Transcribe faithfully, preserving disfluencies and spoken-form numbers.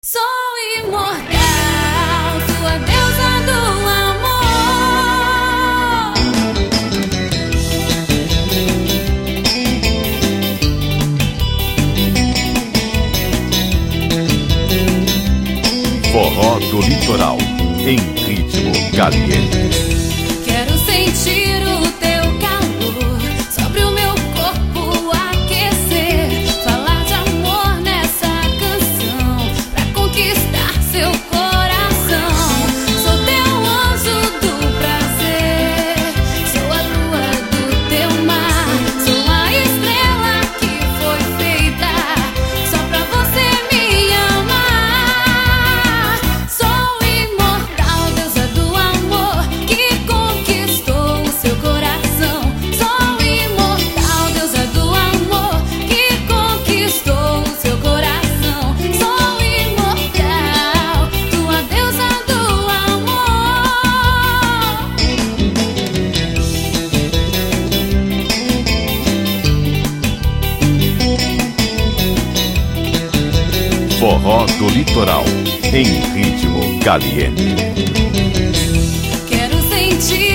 Sou imortal, sua deusa do amor. Forró do Litoral, em ritmo caliente. Quero sentir o teu calor sobre o meu corpo aquecer, falar de amor nessa canção pra conquistar seu coração. Sou teu anjo do prazer, sou a lua do teu mar, sou a estrela que foi feita só pra você me amar. Sou imortal, deusa do amor que conquistou o seu coração. Sou imortal, deusa do amor que conquistou o seu coração. Sou imortal, tua deusa do amor. Forró do Litoral, em ritmo caliente. Quero sentir